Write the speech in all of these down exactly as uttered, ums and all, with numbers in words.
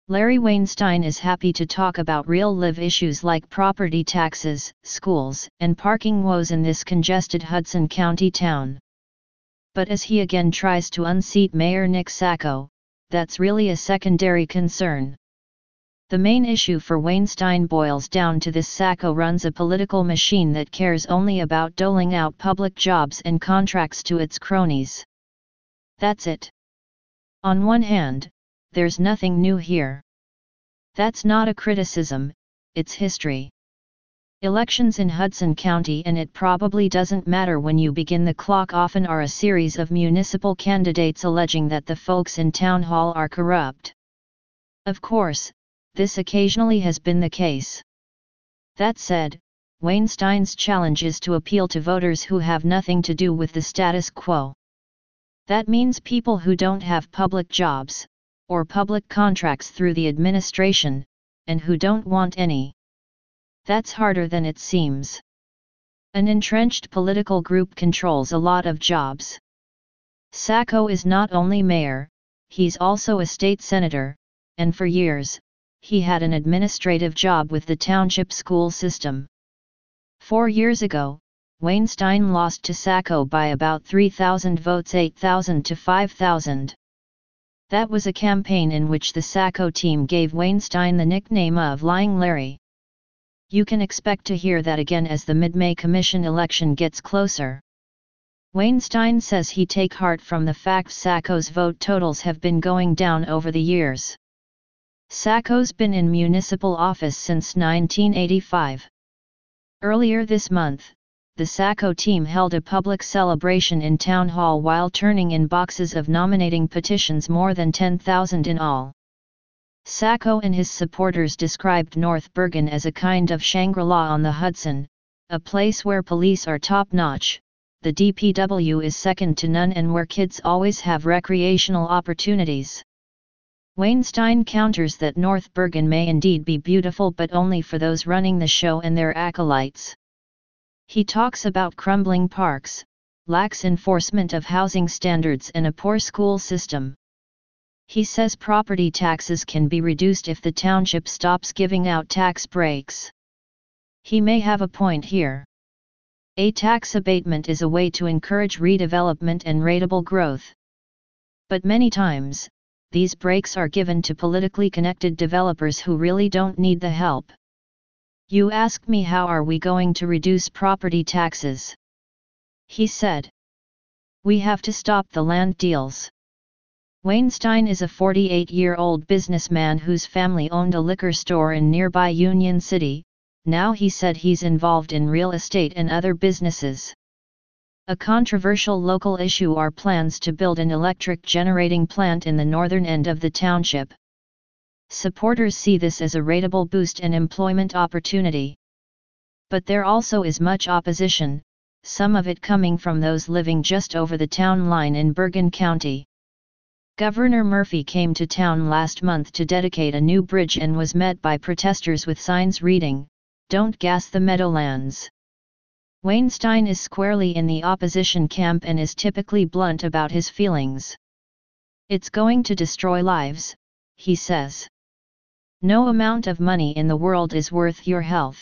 Larry Weinstein is happy to talk about real-live issues like property taxes, schools, and parking woes in this congested Hudson County town. But as he again tries to unseat Mayor Nick Sacco, that's really a secondary concern. The main issue for Weinstein boils down to this: Sacco runs a political machine that cares only about doling out public jobs and contracts to its cronies. That's it. On one hand, there's nothing new here. That's not a criticism, it's history. Elections in Hudson County, and it probably doesn't matter when you begin the clock, often are a series of municipal candidates alleging that the folks in town hall are corrupt. Of course, this occasionally has been the case. That said, Weinstein's challenge is to appeal to voters who have nothing to do with the status quo. That means people who don't have public jobs, or public contracts through the administration, and who don't want any. That's harder than it seems. An entrenched political group controls a lot of jobs. Sacco is not only mayor, he's also a state senator, and for years, he had an administrative job with the township school system. Four years ago, Weinstein lost to Sacco by about three thousand votes, eight thousand to five thousand. That was a campaign in which the Sacco team gave Weinstein the nickname of Lying Larry. You can expect to hear that again as the mid-May commission election gets closer. Weinstein says he take heart from the fact Sacco's vote totals have been going down over the years. Sacco's been in municipal office since nineteen eighty-five. Earlier this month, the Sacco team held a public celebration in Town Hall while turning in boxes of nominating petitions, more than ten thousand in all. Sacco and his supporters described North Bergen as a kind of Shangri-La on the Hudson, a place where police are top-notch, the D P W is second to none, and where kids always have recreational opportunities. Weinstein counters that North Bergen may indeed be beautiful, but only for those running the show and their acolytes. He talks about crumbling parks, lax enforcement of housing standards, and a poor school system. He says property taxes can be reduced if the township stops giving out tax breaks. He may have a point here. A tax abatement is a way to encourage redevelopment and rateable growth. But many times, these breaks are given to politically connected developers who really don't need the help. You ask me, how are we going to reduce property taxes? He said. We have to stop the land deals. Weinstein is a forty-eight-year-old businessman whose family owned a liquor store in nearby Union City. Now he said he's involved in real estate and other businesses. A controversial local issue are plans to build an electric generating plant in the northern end of the township. Supporters see this as a rateable boost and employment opportunity. But there also is much opposition, some of it coming from those living just over the town line in Bergen County. Governor Murphy came to town last month to dedicate a new bridge and was met by protesters with signs reading, "Don't gas the Meadowlands." Weinstein is squarely in the opposition camp and is typically blunt about his feelings. It's going to destroy lives, he says. No amount of money in the world is worth your health.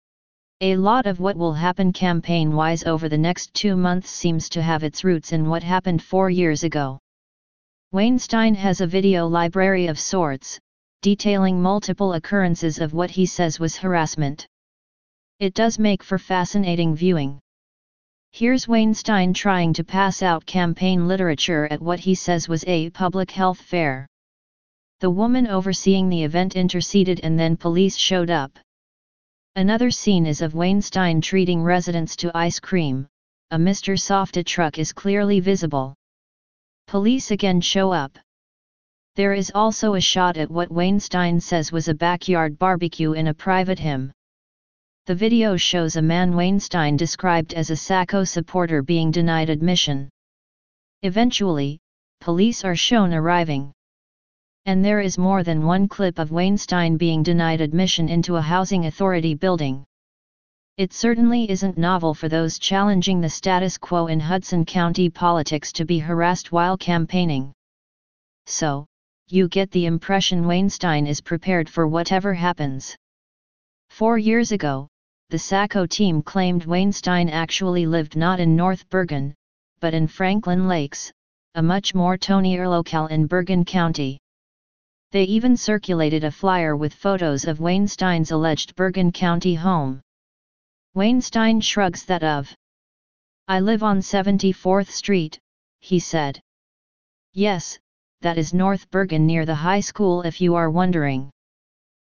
A lot of what will happen campaign-wise over the next two months seems to have its roots in what happened four years ago. Weinstein has a video library of sorts, detailing multiple occurrences of what he says was harassment. It does make for fascinating viewing. Here's Weinstein trying to pass out campaign literature at what he says was a public health fair. The woman overseeing the event interceded and then police showed up. Another scene is of Weinstein treating residents to ice cream. A Mister Softa truck is clearly visible. Police again show up. There is also a shot at what Weinstein says was a backyard barbecue in a private home. The video shows a man Weinstein described as a Sacco supporter being denied admission. Eventually, police are shown arriving. And there is more than one clip of Weinstein being denied admission into a housing authority building. It certainly isn't novel for those challenging the status quo in Hudson County politics to be harassed while campaigning. So, you get the impression Weinstein is prepared for whatever happens. Four years ago, the Sacco team claimed Weinstein actually lived not in North Bergen, but in Franklin Lakes, a much more tonier locale in Bergen County. They even circulated a flyer with photos of Weinstein's alleged Bergen County home. Weinstein shrugs that off. "I live on seventy-fourth Street, he said. "Yes, that is North Bergen near the high school if you are wondering.